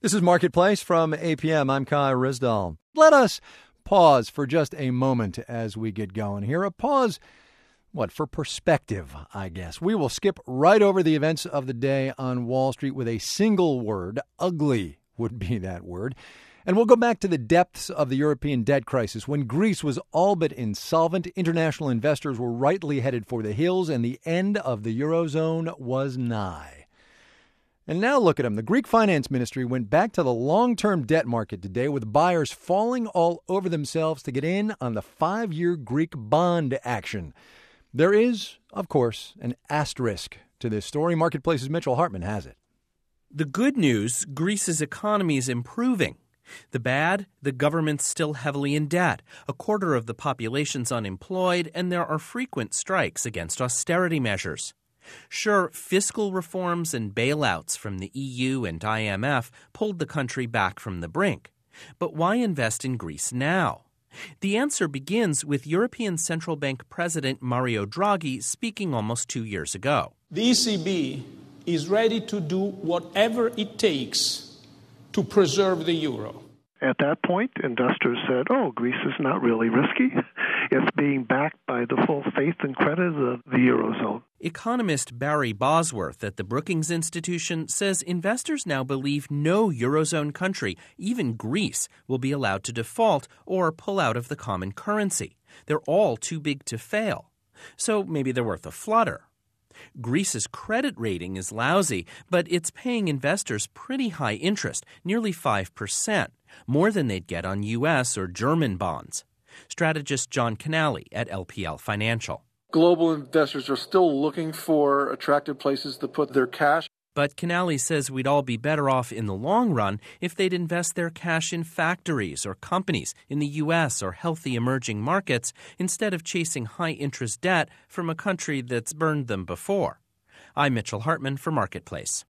This is Marketplace from APM. I'm Kai Ryssdal. Let us pause for just a moment as we get going here. A pause, for perspective, I guess. We will skip right over the events of the day on Wall Street with a single word. Ugly would be that word. And we'll go back to the depths of the European debt crisis. When Greece was all but insolvent, international investors were rightly headed for the hills, and the end of the Eurozone was nigh. And now look at them. The Greek finance ministry went back to the long-term debt market today with buyers falling all over themselves to get in on the 5-year Greek bond action. There is, of course, an asterisk to this story. Marketplace's Mitchell Hartman has it. The good news, Greece's economy is improving. The bad, the government's still heavily in debt. A quarter of the population's unemployed, and there are frequent strikes against austerity measures. Sure, fiscal reforms and bailouts from the EU and IMF pulled the country back from the brink. But why invest in Greece now? The answer begins with European Central Bank President Mario Draghi speaking almost 2 years ago. The ECB is ready to do whatever it takes to preserve the euro. At that point, investors said, Greece is not really risky. It's being backed by the full faith and credit of the Eurozone. Economist Barry Bosworth at the Brookings Institution says investors now believe no Eurozone country, even Greece, will be allowed to default or pull out of the common currency. They're all too big to fail. So maybe they're worth a flutter. Greece's credit rating is lousy, but it's paying investors pretty high interest, nearly 5%, more than they'd get on U.S. or German bonds. Strategist John Canale at LPL Financial. Global investors are still looking for attractive places to put their cash. But Canale says we'd all be better off in the long run if they'd invest their cash in factories or companies in the U.S. or healthy emerging markets instead of chasing high-interest debt from a country that's burned them before. I'm Mitchell Hartman for Marketplace.